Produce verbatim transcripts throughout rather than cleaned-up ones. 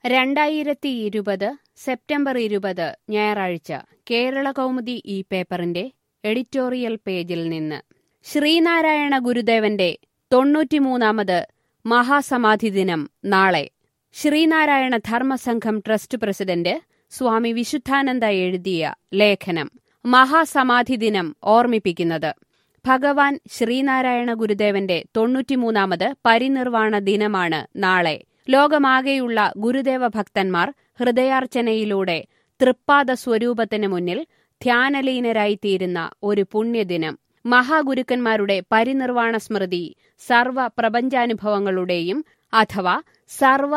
രണ്ടായിരത്തി ഇരുപത് സെപ്റ്റംബർ ഇരുപത് ഞായറാഴ്ച കേരളകൗമുദി ഈ പേപ്പറിന്റെ എഡിറ്റോറിയൽ പേജിൽ നിന്ന് ശ്രീനാരായണ ഗുരുദേവന്റെ തൊണ്ണൂറ്റിമൂന്നാമത് മഹാസമാധി ദിനം നാളെ. ശ്രീനാരായണ ധർമ്മസംഘം ട്രസ്റ്റ് പ്രസിഡന്റ് സ്വാമി വിശുദ്ധാനന്ദ എഴുതിയ ലേഖനം. മഹാസമാധി ദിനം ഓർമ്മിപ്പിക്കുന്നത് ഭഗവാൻ ശ്രീനാരായണ ഗുരുദേവന്റെ തൊണ്ണൂറ്റിമൂന്നാമത് പരിനിർവാണ ദിനമാണ് നാളെ. ലോകമാകെയുള്ള ഗുരുദേവ ഭക്തന്മാർ ഹൃദയാർച്ചനയിലൂടെ തൃപ്പാദ സ്വരൂപത്തിന് മുന്നിൽ ധ്യാനലീനരായിത്തീരുന്ന ഒരു പുണ്യദിനം. മഹാഗുരുക്കന്മാരുടെ പരിനിർവാണ സ്മൃതി സർവ പ്രപഞ്ചാനുഭവങ്ങളുടെയും അഥവാ സർവ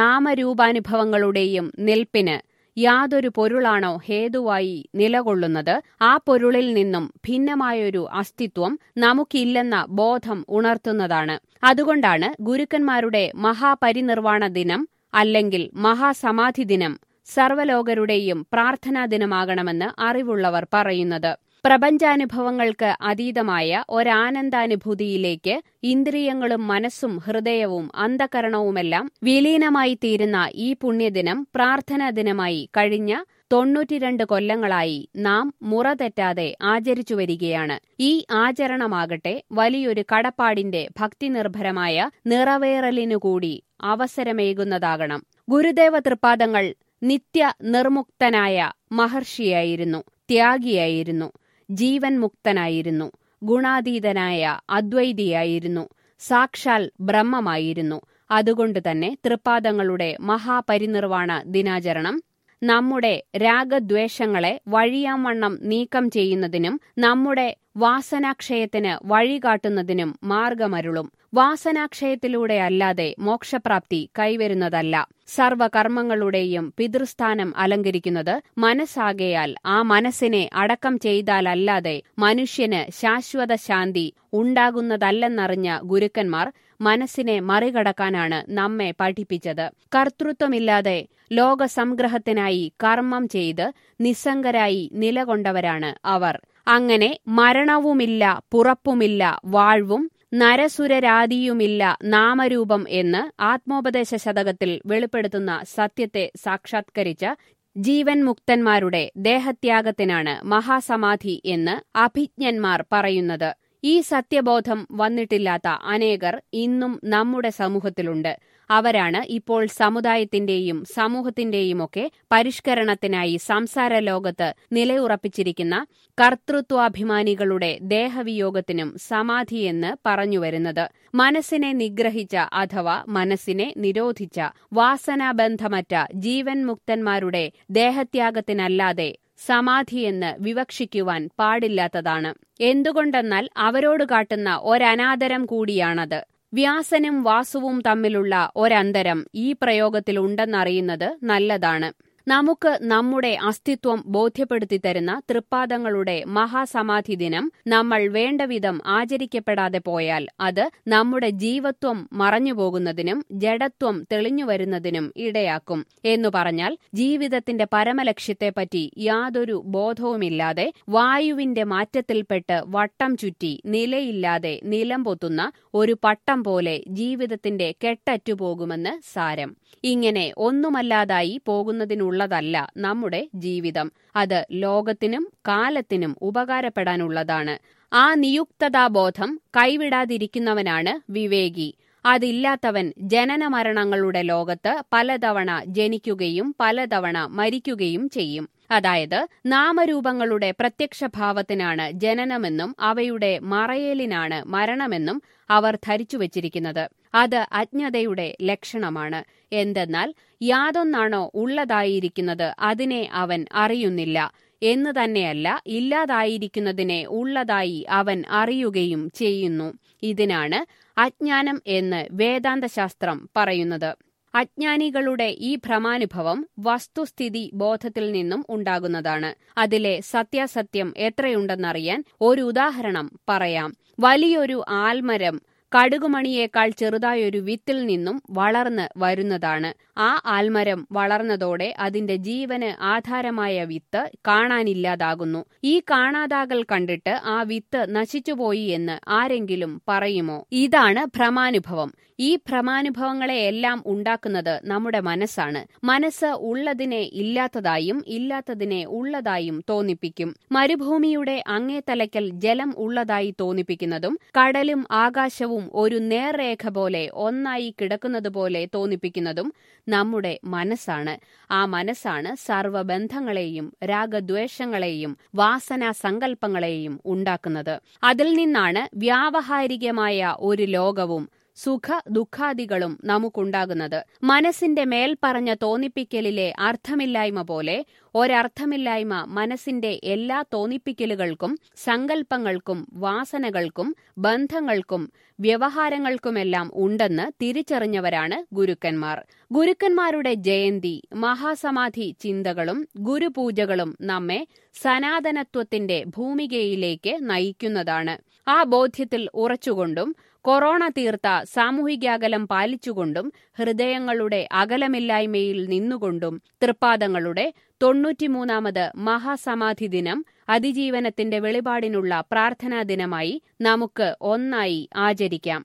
നാമരൂപാനുഭവങ്ങളുടെയും നിൽപ്പിന് യാതൊരു പൊരുളാണോ ഹേതുവായി നിലകൊള്ളുന്നത്, ആ പൊരുളിൽ നിന്നും ഭിന്നമായൊരു അസ്തിത്വം നമുക്കില്ലെന്ന ബോധം ഉണർത്തുന്നതാണ്. അതുകൊണ്ടാണ് ഗുരുക്കന്മാരുടെ മഹാപരിനിർവാണ ദിനം അല്ലെങ്കിൽ മഹാസമാധി ദിനം സർവ്വലോകരുടെയും പ്രാർത്ഥനാ ദിനമാകണമെന്ന് അറിവുള്ളവർ പറയുന്നത്. പ്രപഞ്ചാനുഭവങ്ങൾക്ക് അതീതമായ ഒരാനന്ദാനുഭൂതിയിലേക്ക് ഇന്ദ്രിയങ്ങളും മനസ്സും ഹൃദയവും അന്ധകരണവുമെല്ലാം വിലീനമായി തീരുന്ന ഈ പുണ്യദിനം പ്രാർത്ഥനാ ദിനമായി കഴിഞ്ഞ തൊണ്ണൂറ്റിരണ്ട് കൊല്ലങ്ങളായി നാം മുറ തെറ്റാതെ ആചരിച്ചു വരികയാണ്. ഈ ആചരണമാകട്ടെ വലിയൊരു കടപ്പാടിന്റെ ഭക്തിനിർഭരമായ നിറവേറലിനുകൂടി അവസരമേകുന്നതാകണം. ഗുരുദേവ തൃപ്പാദങ്ങൾ നിത്യ നിർമുക്തനായ മഹർഷിയായിരുന്നു, ത്യാഗിയായിരുന്നു, ജീവൻ മുക്തനായിരുന്നു, ഗുണാതീതനായ അദ്വൈതിയായിരുന്നു, സാക്ഷാൽ ബ്രഹ്മമായിരുന്നു. അതുകൊണ്ടുതന്നെ തൃപ്പാദങ്ങളുടെ മഹാപരിനിർവാണ ദിനാചരണം നമ്മുടെ രാഗദ്വേഷങ്ങളെ വഴിയാംവണ്ണം നീക്കം ചെയ്യുന്നതിനും നമ്മുടെ വാസനാക്ഷയത്തിന് വഴികാട്ടുന്നതിനും മാർഗമരുളും. വാസനാക്ഷയത്തിലൂടെ അല്ലാതെ മോക്ഷപ്രാപ്തി കൈവരുന്നതല്ല. സർവകർമ്മങ്ങളുടെയും പിതൃസ്ഥാനം അലങ്കരിക്കുന്നത് മനസ്സാകയാൽ ആ മനസ്സിനെ അടക്കം ചെയ്താലല്ലാതെ മനുഷ്യന് ശാശ്വത ശാന്തി ഉണ്ടാകുന്നതല്ലെന്നറിഞ്ഞ ഗുരുക്കന്മാർ മനസ്സിനെ മറികടക്കാനാണ് നമ്മെ പഠിപ്പിച്ചത്. കർത്തൃത്വമില്ലാതെ ലോകസംഗ്രഹത്തിനായി കർമ്മം ചെയ്ത് നിസ്സംഗരായി നിലകൊണ്ടവരാണ് അവർ. അങ്ങനെ മരണവുമില്ല, പുറപ്പുമില്ല, വാഴ്വും നരസുരരാദിയുമില്ല നാമരൂപം എന്ന് ആത്മോപദേശ ശതകത്തിൽ വെളിപ്പെടുത്തുന്ന സത്യത്തെ സാക്ഷാത്കരിച്ച ജീവൻ മുക്തന്മാരുടെ ദേഹത്യാഗത്തിനാണ് മഹാസമാധി എന്ന് അഭിജ്ഞന്മാർ പറയുന്നത്. ഈ സത്യബോധം വന്നിട്ടില്ലാത്ത അനേകർ ഇന്നും നമ്മുടെ സമൂഹത്തിലുണ്ട്. അവരാണ് ഇപ്പോൾ സമുദായത്തിന്റെയും സമൂഹത്തിന്റെയുമൊക്കെ പരിഷ്കരണത്തിനായി സംസാര ലോകത്ത് നിലയുറപ്പിച്ചിരിക്കുന്ന കർത്തൃത്വാഭിമാനികളുടെ ദേഹവിയോഗത്തിനും സമാധിയെന്ന് പറഞ്ഞുവരുന്നത്. മനസ്സിനെ നിഗ്രഹിച്ച അഥവാ മനസ്സിനെ നിരോധിച്ച വാസനാബന്ധമറ്റ ജീവൻ മുക്തന്മാരുടെ ദേഹത്യാഗത്തിനല്ലാതെ സമാധിയെന്ന് വിവക്ഷിക്കുവാൻ പാടില്ലാത്തതാണ്. എന്തുകൊണ്ടെന്നാൽ അവരോട് കാട്ടുന്ന ഒരനാദരം കൂടിയാണത്. വ്യാസനും വാസുവും തമ്മിലുള്ള ഒരന്തരം ഈ പ്രയോഗത്തിലുണ്ടെന്നറിയുന്നത് നല്ലതാണ്. നമുക്ക് നമ്മുടെ അസ്തിത്വം ബോധ്യപ്പെടുത്തി തരുന്ന തൃപ്പാദങ്ങളുടെ മഹാസമാധി ദിനം നമ്മൾ വേണ്ടവിധം ആചരിക്കപ്പെടാതെ പോയാൽ അത് നമ്മുടെ ജീവത്വം മറഞ്ഞുപോകുന്നതിനും ജഡത്വം തെളിഞ്ഞുവരുന്നതിനും ഇടയാക്കും. എന്നു പറഞ്ഞാൽ ജീവിതത്തിന്റെ പരമലക്ഷ്യത്തെപ്പറ്റി യാതൊരു ബോധവുമില്ലാതെ വായുവിന്റെ മാറ്റത്തിൽപ്പെട്ട് വട്ടം ചുറ്റി നിലയില്ലാതെ നിലംപൊത്തുന്ന ഒരു പട്ടം പോലെ ജീവിതത്തിന്റെ കെട്ടറ്റുപോകുമെന്ന് സാരം. ഇങ്ങനെ ഒന്നുമല്ലാതായി പോകുന്നതിനുള്ളതല്ല നമ്മുടെ ജീവിതം. അത് ലോകത്തിനും കാലത്തിനും ഉപകാരപ്പെടാനുള്ളതാണ്. ആ നിയുക്തതാബോധം കൈവിടാതിരിക്കുന്നവനാണ് വിവേകി. അതില്ലാത്തവൻ ജനനമരണങ്ങളുടെ ലോകത്ത് പലതവണ ജനിക്കുകയും പലതവണ മരിക്കുകയും ചെയ്യും. അതായത് നാമരൂപങ്ങളുടെ പ്രത്യക്ഷഭാവത്തിനാണ് ജനനമെന്നും അവയുടെ മറയലിനാണ് മരണമെന്നും അവർ ധരിച്ചുവച്ചിരിക്കുന്നത്. അത് അജ്ഞതയുടെ ലക്ഷണമാണ്. എന്തെന്നാൽ യാതൊന്നാണോ ഉള്ളതായിരിക്കുന്നത് അതിനെ അവൻ അറിയുന്നില്ല എന്ന് തന്നെയല്ല, ഇല്ലാതായിരിക്കുന്നതിനെ ഉള്ളതായി അവൻ അറിയുകയും ചെയ്യുന്നു. ഇതിനാണ് അജ്ഞാനം എന്ന് വേദാന്തശാസ്ത്രം പറയുന്നത്. അജ്ഞാനികളുടെ ഈ ഭ്രമാനുഭവം വസ്തുസ്ഥിതി ബോധത്തിൽ നിന്നും ഉണ്ടാകുന്നതാണ്. അതിലെ സത്യാസത്യം എത്രയുണ്ടെന്നറിയാൻ ഒരു ഉദാഹരണം പറയാം. വലിയൊരു ആൽമരം കടുകുമണിയേക്കാൾ ചെറുതായൊരു വിത്തിൽ നിന്നും വളർന്ന് വരുന്നതാണ്. ആ ആൽമരം വളർന്നതോടെ അതിന്റെ ജീവന് ആധാരമായ വിത്ത് കാണാനില്ലാതാകുന്നു. ഈ കാണാതാകൽ കണ്ടിട്ട് ആ വിത്ത് നശിച്ചുപോയി എന്ന് ആരെങ്കിലും പറയുമോ? ഇതാണ് ഭ്രമാനുഭവം. ഈ ഭ്രമാനുഭവങ്ങളെയെല്ലാം ഉണ്ടാക്കുന്നത് നമ്മുടെ മനസ്സാണ്. മനസ്സ് ഉള്ളതിനെ ഇല്ലാത്തതായും ഇല്ലാത്തതിനെ ഉള്ളതായും തോന്നിപ്പിക്കും. മരുഭൂമിയുടെ അങ്ങേ തലയ്ക്കൽ ജലം ഉള്ളതായി തോന്നിപ്പിക്കുന്നതും കടലും ആകാശവും ഒരു നേർരേഖ പോലെ ഒന്നായി കിടക്കുന്നതുപോലെ തോന്നിപ്പിക്കുന്നതും നമ്മുടെ മനസ്സാണ്. ആ മനസ്സാണ് സർവബന്ധങ്ങളെയും രാഗദ്വേഷങ്ങളെയും വാസനാ സങ്കല്പങ്ങളെയും ഉണ്ടാക്കുന്നത്. അതിൽ നിന്നാണ് വ്യാവഹാരികമായ ഒരു ലോകവും സുഖ ദുഃഖാദികളും നമുക്കുണ്ടാകുന്നത്. മനസ്സിന്റെ മേൽപ്പറഞ്ഞ തോന്നിപ്പിക്കലിലെ അർത്ഥമില്ലായ്മ പോലെ ഒരർത്ഥമില്ലായ്മ മനസ്സിന്റെ എല്ലാ തോന്നിപ്പിക്കലുകൾക്കും സങ്കല്പങ്ങൾക്കും വാസനകൾക്കും ബന്ധങ്ങൾക്കും വ്യവഹാരങ്ങൾക്കുമെല്ലാം ഉണ്ടെന്ന് തിരിച്ചറിഞ്ഞവരാണ് ഗുരുക്കന്മാർ. ഗുരുക്കന്മാരുടെ ജയന്തി, മഹാസമാധി ചിന്തകളും ഗുരുപൂജകളും നമ്മെ സനാതനത്വത്തിന്റെ ഭൂമികയിലേക്ക് നയിക്കുന്നതാണ്. ആ ബോധ്യത്തിൽ ഉറച്ചുകൊണ്ടും കൊറോണ തീർത്ത സാമൂഹികാകലം പാലിച്ചുകൊണ്ടും ഹൃദയങ്ങളുടെ അകലമില്ലായ്മയിൽ നിന്നുകൊണ്ടും തൃപ്പാദങ്ങളുടെ തൊണ്ണൂറ്റിമൂന്നാമത് മഹാസമാധി ദിനം അതിജീവനത്തിന്റെ വെളിപാടിനുള്ള പ്രാർത്ഥനാ ദിനമായി നമുക്ക് ഒന്നായി ആചരിക്കാം.